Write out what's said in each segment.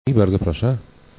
I bardzo proszę.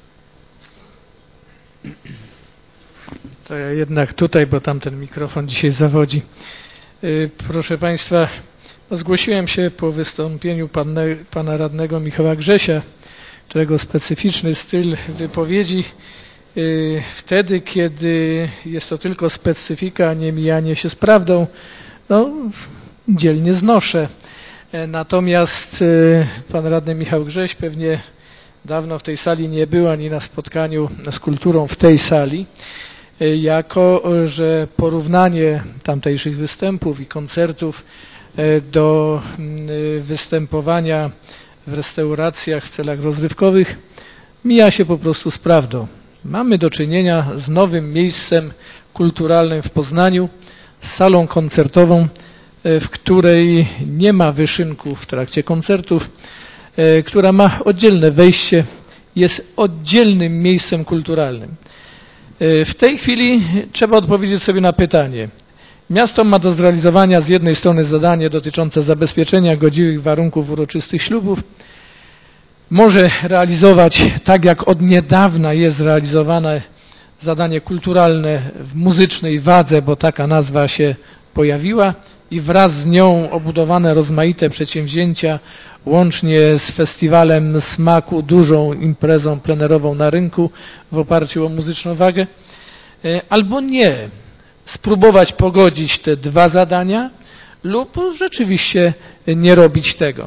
To ja jednak tutaj, bo tamten mikrofon dzisiaj zawodzi. Proszę Państwa, zgłosiłem się po wystąpieniu pana radnego Michała Grzesia, którego specyficzny styl wypowiedzi wtedy, kiedy jest to tylko specyfika, a nie mijanie się z prawdą, no, dzielnie znoszę. Natomiast pan radny Michał Grześ pewnie dawno w tej sali nie był, ani na spotkaniu z kulturą w tej sali, jako że porównanie tamtejszych występów i koncertów do występowania w restauracjach w celach rozrywkowych mija się po prostu z prawdą. Mamy do czynienia z nowym miejscem kulturalnym w Poznaniu, z salą koncertową, w której nie ma wyszynków w trakcie koncertów, która ma oddzielne wejście, jest oddzielnym miejscem kulturalnym. W tej chwili trzeba odpowiedzieć sobie na pytanie. Miasto ma do zrealizowania z jednej strony zadanie dotyczące zabezpieczenia godziwych warunków uroczystych ślubów. Może realizować, tak jak od niedawna jest realizowane zadanie kulturalne w muzycznej wadze, bo taka nazwa się pojawiła i wraz z nią obudowane rozmaite przedsięwzięcia, łącznie z festiwalem smaku, dużą imprezą plenerową na rynku w oparciu o muzyczną wagę, albo nie, spróbować pogodzić te dwa zadania lub rzeczywiście nie robić tego.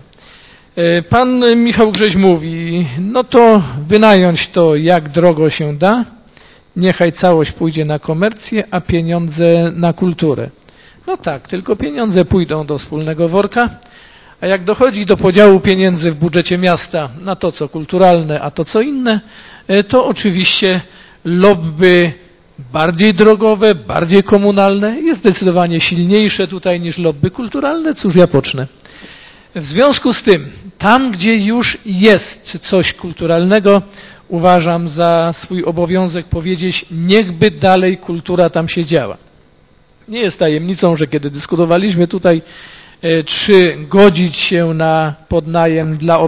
Pan Michał Grześ mówi, no to wynająć to jak drogo się da, niechaj całość pójdzie na komercję, a pieniądze na kulturę. No tak, tylko pieniądze pójdą do wspólnego worka, a jak dochodzi do podziału pieniędzy w budżecie miasta na to, co kulturalne, a to, co inne, to oczywiście lobby bardziej drogowe, bardziej komunalne jest zdecydowanie silniejsze tutaj niż lobby kulturalne. Cóż ja pocznę. W związku z tym, tam gdzie już jest coś kulturalnego, uważam za swój obowiązek powiedzieć, niechby dalej kultura tam się działa. Nie jest tajemnicą, że kiedy dyskutowaliśmy tutaj, czy godzić się na podnajem dla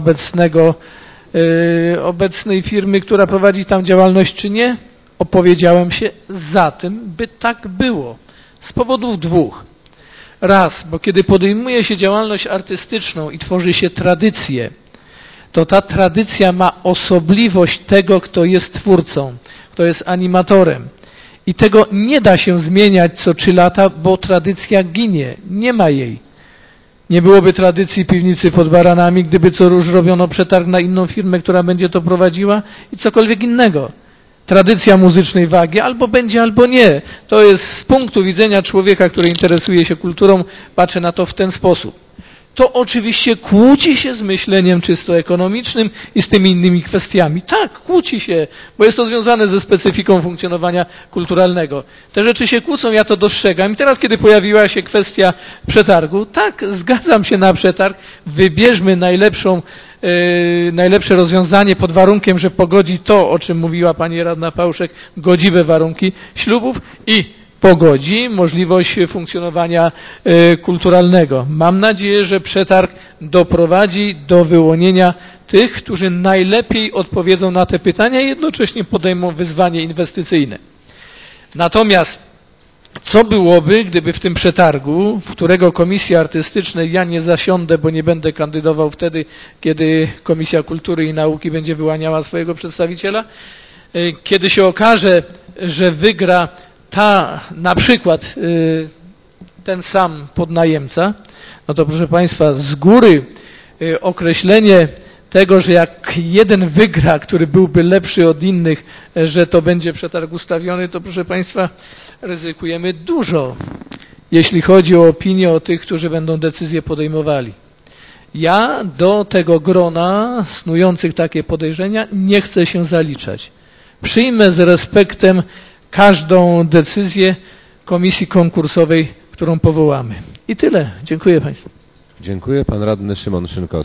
obecnej firmy, która prowadzi tam działalność, czy nie, opowiedziałem się za tym, by tak było. Z powodów dwóch. Raz, bo kiedy podejmuje się działalność artystyczną i tworzy się tradycję, to ta tradycja ma osobliwość tego, kto jest twórcą, kto jest animatorem. I tego nie da się zmieniać co 3 lata, bo tradycja ginie. Nie ma jej. Nie byłoby tradycji piwnicy pod Baranami, gdyby co róż robiono przetarg na inną firmę, która będzie to prowadziła i cokolwiek innego. Tradycja muzycznej wagi albo będzie, albo nie. To jest z punktu widzenia człowieka, który interesuje się kulturą, patrzę na to w ten sposób. To oczywiście kłóci się z myśleniem czysto ekonomicznym i z tymi innymi kwestiami. Tak, kłóci się, bo jest to związane ze specyfiką funkcjonowania kulturalnego. Te rzeczy się kłócą, ja to dostrzegam. I teraz, kiedy pojawiła się kwestia przetargu, tak, zgadzam się na przetarg, wybierzmy najlepsze rozwiązanie pod warunkiem, że pogodzi to, o czym mówiła pani radna Pałszek, godziwe warunki ślubów i pogodzi możliwość funkcjonowania kulturalnego. Mam nadzieję, że przetarg doprowadzi do wyłonienia tych, którzy najlepiej odpowiedzą na te pytania i jednocześnie podejmą wyzwanie inwestycyjne. Natomiast co byłoby, gdyby w tym przetargu, w którego Komisji Artystycznej ja nie zasiądę, bo nie będę kandydował wtedy, kiedy Komisja Kultury i Nauki będzie wyłaniała swojego przedstawiciela, kiedy się okaże, że wygra na przykład ten sam podnajemca, no to proszę Państwa, z góry określenie tego, że jak jeden wygra, który byłby lepszy od innych, że to będzie przetarg ustawiony, to proszę Państwa, ryzykujemy dużo, jeśli chodzi o opinię o tych, którzy będą decyzje podejmowali. Ja do tego grona snujących takie podejrzenia nie chcę się zaliczać. Przyjmę z respektem każdą decyzję komisji konkursowej, którą powołamy. I tyle. Dziękuję Państwu. Dziękuję. Pan radny Szymon Szynkowski.